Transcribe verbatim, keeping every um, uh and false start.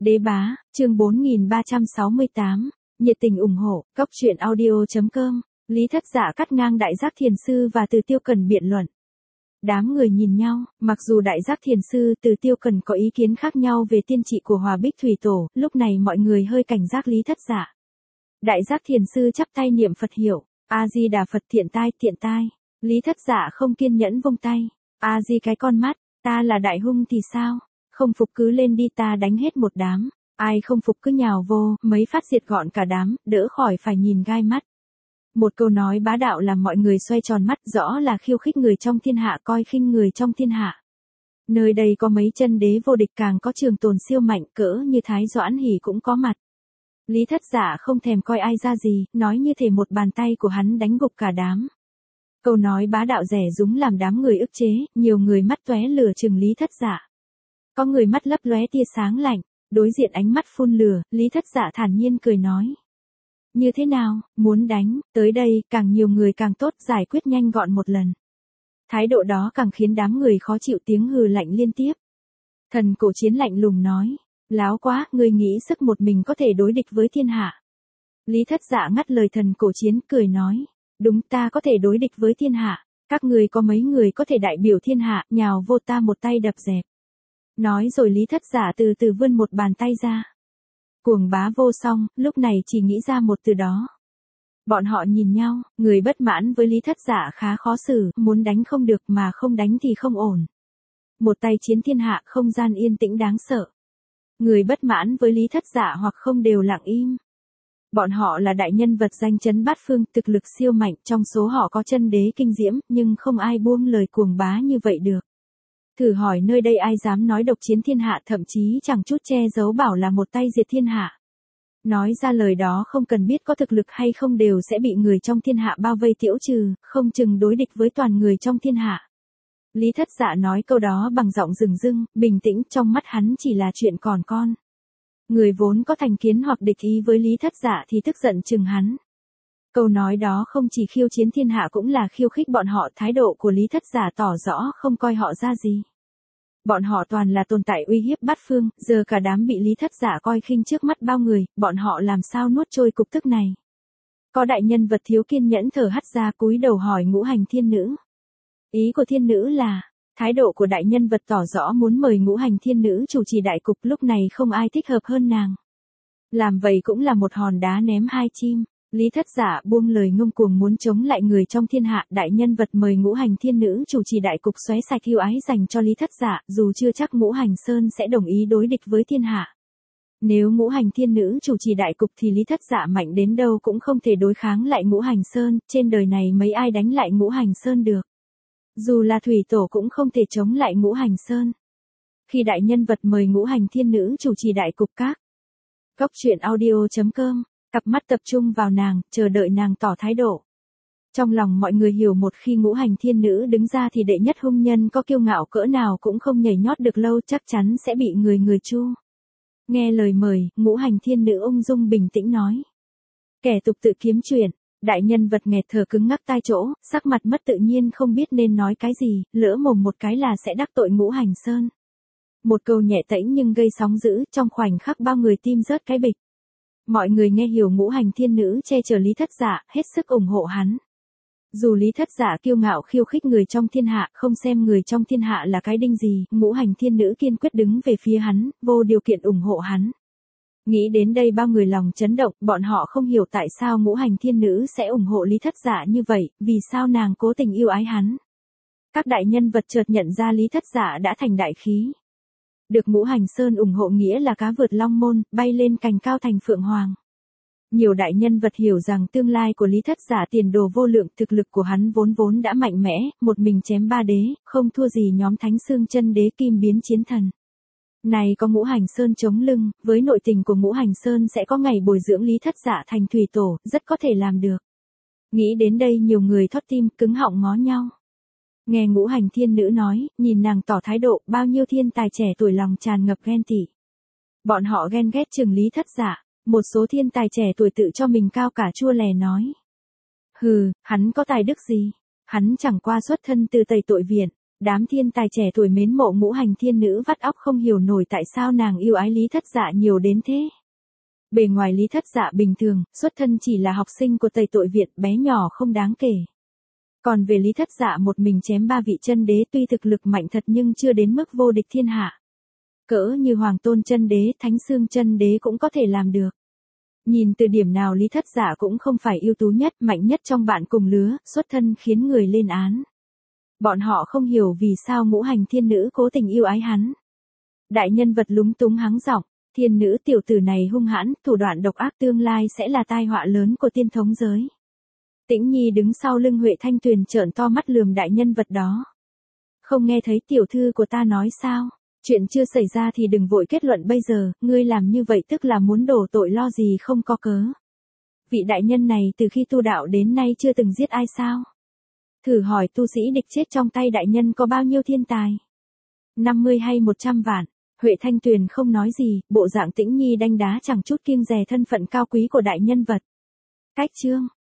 Đế bá, chương bốn nghìn ba trăm sáu mươi tám, nhiệt tình ủng hộ, góc truyện audio.com, Lý Thất Dạ cắt ngang Đại Giác Thiền Sư và Từ Tiêu Cần biện luận. Đám người nhìn nhau, mặc dù Đại Giác Thiền Sư Từ Tiêu Cần có ý kiến khác nhau về tiên trị của Hòa Bích Thủy Tổ, lúc này mọi người hơi cảnh giác Lý Thất Dạ. Đại Giác Thiền Sư chắp tay niệm Phật hiệu, A-di-đà Phật thiện tai thiện tai. Lý Thất Dạ không kiên nhẫn vung tay, A-di cái con mắt, ta là đại hung thì sao? Không phục cứ lên đi, ta đánh hết một đám, ai không phục cứ nhào vô, mấy phát diệt gọn cả đám, đỡ khỏi phải nhìn gai mắt. Một câu nói bá đạo làm mọi người xoay tròn mắt, rõ là khiêu khích người trong thiên hạ, coi khinh người trong thiên hạ. Nơi đây có mấy chân đế vô địch, càng có trường tồn siêu mạnh, cỡ như Thái Doãn Hỷ cũng có mặt. Lý Thất Dạ không thèm coi ai ra gì, nói như thể một bàn tay của hắn đánh gục cả đám. Câu nói bá đạo rẻ rúng làm đám người ức chế, nhiều người mắt tóe lửa trừng Lý Thất Dạ. Có người mắt lấp lóe tia sáng lạnh, đối diện ánh mắt phun lửa, Lý Thất Dạ thản nhiên cười nói. Như thế nào, muốn đánh, tới đây, càng nhiều người càng tốt, giải quyết nhanh gọn một lần. Thái độ đó càng khiến đám người khó chịu, tiếng hừ lạnh liên tiếp. Thần Cổ Chiến lạnh lùng nói, láo quá, ngươi nghĩ sức một mình có thể đối địch với thiên hạ. Lý Thất Dạ ngắt lời Thần Cổ Chiến, cười nói, đúng, ta có thể đối địch với thiên hạ, các ngươi có mấy người có thể đại biểu thiên hạ, nhào vô ta một tay đập dẹp. Nói rồi Lý Thất Dạ từ từ vươn một bàn tay ra. Cuồng bá vô song, lúc này chỉ nghĩ ra một từ đó. Bọn họ nhìn nhau, người bất mãn với Lý Thất Dạ khá khó xử, muốn đánh không được mà không đánh thì không ổn. Một tay chiến thiên hạ, không gian yên tĩnh đáng sợ. Người bất mãn với Lý Thất Dạ hoặc không đều lặng im. Bọn họ là đại nhân vật danh chấn bát phương, thực lực siêu mạnh, trong số họ có chân đế kinh diễm, nhưng không ai buông lời cuồng bá như vậy được. Thử hỏi nơi đây ai dám nói độc chiến thiên hạ, thậm chí chẳng chút che giấu bảo là một tay diệt thiên hạ. Nói ra lời đó không cần biết có thực lực hay không đều sẽ bị người trong thiên hạ bao vây tiễu trừ, không chừng đối địch với toàn người trong thiên hạ. Lý Thất Dạ nói câu đó bằng giọng rừng rưng, bình tĩnh, trong mắt hắn chỉ là chuyện còn con. Người vốn có thành kiến hoặc địch ý với Lý Thất Dạ thì tức giận chừng hắn. Câu nói đó không chỉ khiêu chiến thiên hạ cũng là khiêu khích bọn họ, thái độ của Lý Thất Dạ tỏ rõ không coi họ ra gì. Bọn họ toàn là tồn tại uy hiếp bát phương, giờ cả đám bị Lý Thất Dạ coi khinh trước mắt bao người, bọn họ làm sao nuốt trôi cục tức này. Có đại nhân vật thiếu kiên nhẫn thở hắt ra, cúi đầu hỏi Ngũ Hành Thiên Nữ. Ý của thiên nữ là, thái độ của đại nhân vật tỏ rõ muốn mời Ngũ Hành Thiên Nữ chủ trì đại cục, lúc này không ai thích hợp hơn nàng. Làm vậy cũng là một hòn đá ném hai chim. Lý Thất Dạ buông lời ngông cuồng muốn chống lại người trong thiên hạ, đại nhân vật mời Ngũ Hành Thiên Nữ chủ trì đại cục xóe sạch ưu ái dành cho Lý Thất Dạ, dù chưa chắc Ngũ Hành Sơn sẽ đồng ý đối địch với thiên hạ. Nếu Ngũ Hành Thiên Nữ chủ trì đại cục thì Lý Thất Dạ mạnh đến đâu cũng không thể đối kháng lại Ngũ Hành Sơn, trên đời này mấy ai đánh lại Ngũ Hành Sơn được. Dù là Thủy Tổ cũng không thể chống lại Ngũ Hành Sơn. Khi đại nhân vật mời Ngũ Hành Thiên Nữ chủ trì đại cục, các góc truyện audio.com, cặp mắt tập trung vào nàng, chờ đợi nàng tỏ thái độ. Trong lòng mọi người hiểu, một khi Ngũ Hành Thiên Nữ đứng ra thì đệ nhất hung nhân có kiêu ngạo cỡ nào cũng không nhảy nhót được lâu, chắc chắn sẽ bị người người chu. Nghe lời mời, Ngũ Hành Thiên Nữ ung dung bình tĩnh nói. Kẻ tục tự kiếm chuyện, đại nhân vật nghẹt thở cứng ngắc tai chỗ, sắc mặt mất tự nhiên không biết nên nói cái gì, lỡ mồm một cái là sẽ đắc tội Ngũ Hành Sơn. Một câu nhẹ tễnh nhưng gây sóng dữ, trong khoảnh khắc bao người tim rớt cái bịch. Mọi người nghe hiểu Ngũ Hành Thiên Nữ che chở Lý Thất Dạ, hết sức ủng hộ hắn. Dù Lý Thất Dạ kiêu ngạo khiêu khích người trong thiên hạ, không xem người trong thiên hạ là cái đinh gì, Ngũ Hành Thiên Nữ kiên quyết đứng về phía hắn, vô điều kiện ủng hộ hắn. Nghĩ đến đây bao người lòng chấn động, bọn họ không hiểu tại sao Ngũ Hành Thiên Nữ sẽ ủng hộ Lý Thất Dạ như vậy, vì sao nàng cố tình yêu ái hắn. Các đại nhân vật chợt nhận ra Lý Thất Dạ đã thành đại khí. Được Ngũ Hành Sơn ủng hộ nghĩa là cá vượt long môn, bay lên cành cao thành phượng hoàng. Nhiều đại nhân vật hiểu rằng tương lai của Lý Thất Dạ tiền đồ vô lượng, thực lực của hắn vốn vốn đã mạnh mẽ, một mình chém ba đế, không thua gì nhóm Thánh Xương Chân Đế Kim Biến Chiến Thần. Này có Ngũ Hành Sơn chống lưng, với nội tình của Ngũ Hành Sơn sẽ có ngày bồi dưỡng Lý Thất Dạ thành thủy tổ, rất có thể làm được. Nghĩ đến đây nhiều người thót tim, cứng họng ngó nhau. Nghe Ngũ Hành Thiên Nữ nói, nhìn nàng tỏ thái độ, bao nhiêu thiên tài trẻ tuổi lòng tràn ngập ghen tị. Bọn họ ghen ghét chừng Lý Thất Dạ, một số thiên tài trẻ tuổi tự cho mình cao cả chua lè nói. Hừ, hắn có tài đức gì? Hắn chẳng qua xuất thân từ Tây Tội Viện, Đám thiên tài trẻ tuổi mến mộ ngũ hành thiên nữ vắt óc không hiểu nổi tại sao nàng yêu ái Lý Thất Dạ nhiều đến thế. Bề ngoài Lý Thất Dạ bình thường, xuất thân chỉ là học sinh của Tây Tội Viện, bé nhỏ không đáng kể. Còn về Lý Thất Dạ một mình chém ba vị chân đế tuy thực lực mạnh thật nhưng chưa đến mức vô địch thiên hạ. Cỡ như Hoàng Tôn chân đế, Thánh Xương chân đế cũng có thể làm được. Nhìn từ điểm nào Lý Thất Dạ cũng không phải ưu tú nhất, mạnh nhất trong bạn cùng lứa, xuất thân khiến người lên án. Bọn họ không hiểu vì sao ngũ hành thiên nữ cố tình yêu ái hắn. Đại nhân vật lúng túng hắng giọng, thiên nữ tiểu tử này hung hãn, thủ đoạn độc ác tương lai sẽ là tai họa lớn của tiên thống giới. Tĩnh Nhi đứng sau lưng Huệ Thanh Tuyền trợn to mắt lườm đại nhân vật đó. Không nghe thấy tiểu thư của ta nói sao? Chuyện chưa xảy ra thì đừng vội kết luận bây giờ, ngươi làm như vậy tức là muốn đổ tội lo gì không có cớ. Vị đại nhân này từ khi tu đạo đến nay chưa từng giết ai sao? Thử hỏi tu sĩ địch chết trong tay đại nhân có bao nhiêu thiên tài? năm mươi hay một trăm vạn? Huệ Thanh Tuyền không nói gì, bộ dạng Tĩnh Nhi đanh đá chẳng chút kiêng dè thân phận cao quý của đại nhân vật. Cách chương